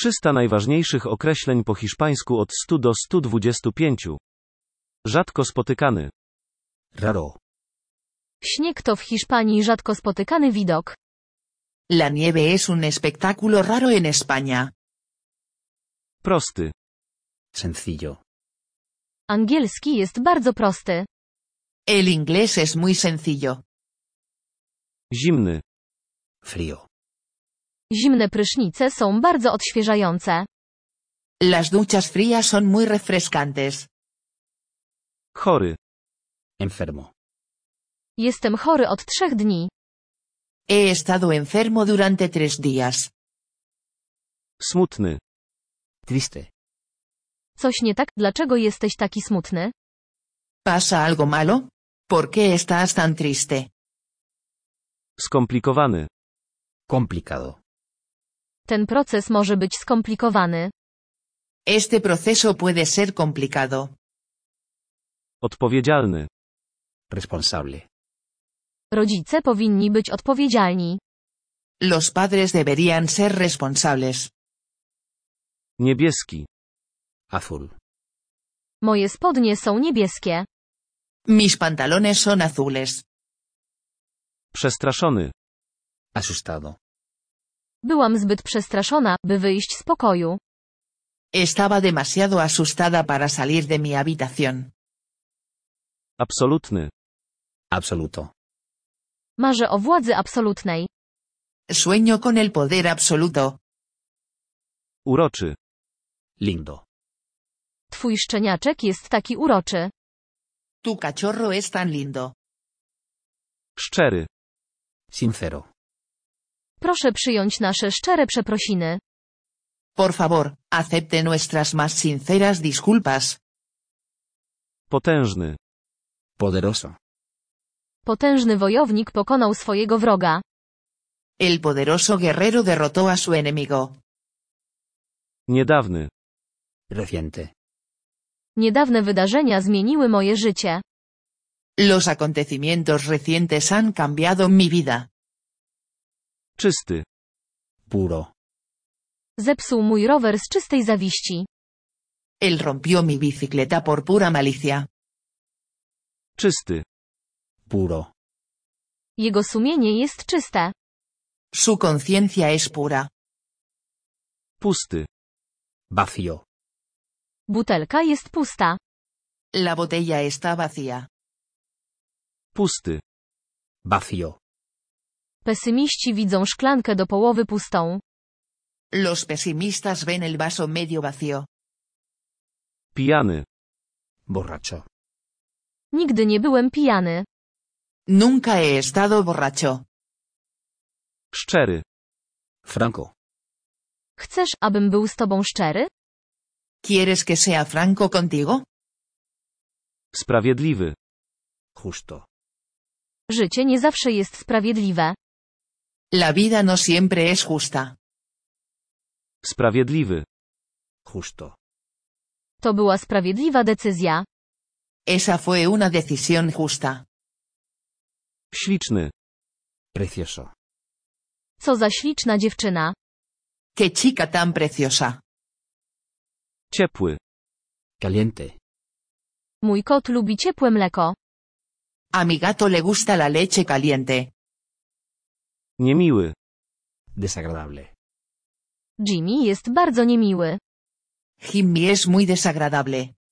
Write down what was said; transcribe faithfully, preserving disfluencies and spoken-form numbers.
trzysta najważniejszych określeń po hiszpańsku od stu do stu dwudziestu pięciu. Rzadko spotykany. Raro. Śnieg to w Hiszpanii rzadko spotykany widok. La nieve es un espectáculo raro en España. Prosty. Sencillo. Angielski jest bardzo prosty. El inglés es muy sencillo. Zimny. Frío. Zimne prysznice są bardzo odświeżające. Las duchas frías son muy refrescantes. Chory. Enfermo. Jestem chory od trzech dni. He estado enfermo durante tres días. Smutny. Triste. Coś nie tak? Dlaczego jesteś taki smutny? ¿Pasa algo malo? ¿Por qué estás tan triste? Skomplikowany. Complicado. Ten proces może być skomplikowany. Este proceso puede ser complicado. Odpowiedzialny. Responsable. Rodzice powinni być odpowiedzialni. Los padres deberían ser responsables. Niebieski. Azul. Moje spodnie są niebieskie. Mis pantalones son azules. Przestraszony. Asustado. Byłam zbyt przestraszona, by wyjść z pokoju. Estaba demasiado asustada para salir de mi habitación. Absolutny. Absoluto. Marzę o władzy absolutnej. Sueño con el poder absoluto. Uroczy. Lindo. Twój szczeniaczek jest taki uroczy. Tu cachorro es tan lindo. Szczery. Sincero. Proszę przyjąć nasze szczere przeprosiny. Por favor, acepte nuestras más sinceras disculpas. Potężny. Poderoso. Potężny wojownik pokonał swojego wroga. El poderoso guerrero derrotó a su enemigo. Niedawny. Reciente. Niedawne wydarzenia zmieniły moje życie. Los acontecimientos recientes han cambiado mi vida. Czysty. Puro. Zepsuł mój rower z czystej zawiści. Él rompió mi bicicleta por pura malicia. Czysty. Puro. Jego sumienie jest czyste. Su conciencia es pura. Pusty. Vacío. Butelka jest pusta. La botella está vacía. Pusty. Vacío. Pesymiści widzą szklankę do połowy pustą. Los pesimistas ven el vaso medio vacío. Pijany. Borracho. Nigdy nie byłem pijany. Nunca he estado borracho. Szczery. Franco. Chcesz, abym był z tobą szczery? ¿Quieres que sea franco contigo? Sprawiedliwy. Justo. Życie nie zawsze jest sprawiedliwe. La vida no siempre es justa. Sprawiedliwy. Justo. To była sprawiedliwa decyzja. Esa fue una decisión justa. Śliczny. Precioso. Co za śliczna dziewczyna. ¡Qué chica tan preciosa! Ciepły. Caliente. Mój kot lubi ciepłe mleko. A mi gato le gusta la leche caliente. Niemiły. Desagradable. Jimmy jest bardzo niemiły. Jimmy es muy desagradable.